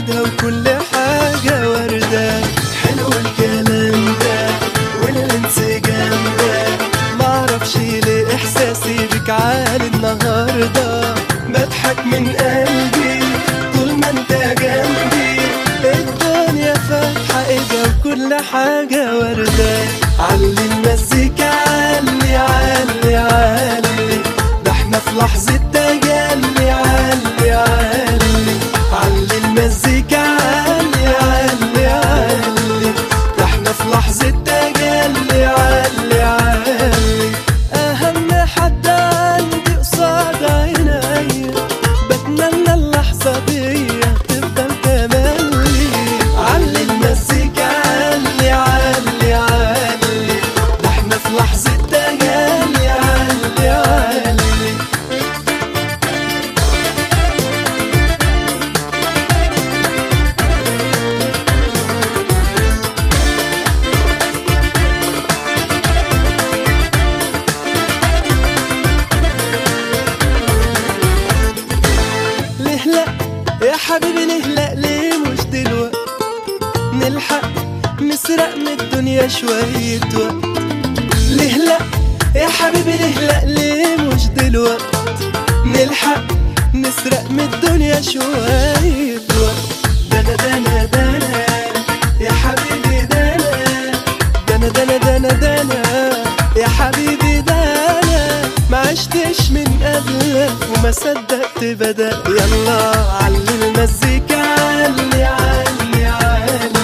ايدها وكل حاجة وردة. حلو الكلام ده والانسجام ده، معرفش ليه احساسي بك عالي النهاردة. بضحك من قلبي طول ما انت جنبي، الدنيا فاتحة ايدها وكل حاجة وردة. علي المزيكا علي علي علي، ده احنا في لحظة تجلي. علي علي علي المزيكا علي علي علي، ده احنا في لحظة تجلي. علي علي أهم حد عندي قصاد عيني، بتمنى اللحظة دي تفضل تملي. علي المزيكا علي علي علي، ده احنا في لحظة تجلي. علي علي يا حبيبي نهلق ليه مش دلوقت، نلحق نسرق من الدنيا شوية وقت. نهلق يا حبيبي نهلق ليه مش دلوقت، نلحق نسرق من الدنيا شوية وقت. دنا دنا دنا يا حبيبي دنا، دنا دنا دنا دنا يا حبيبي دنا، ما عشتش من قبلك وما صدقت بدأ. يلا علي المزيكا علي علي علي،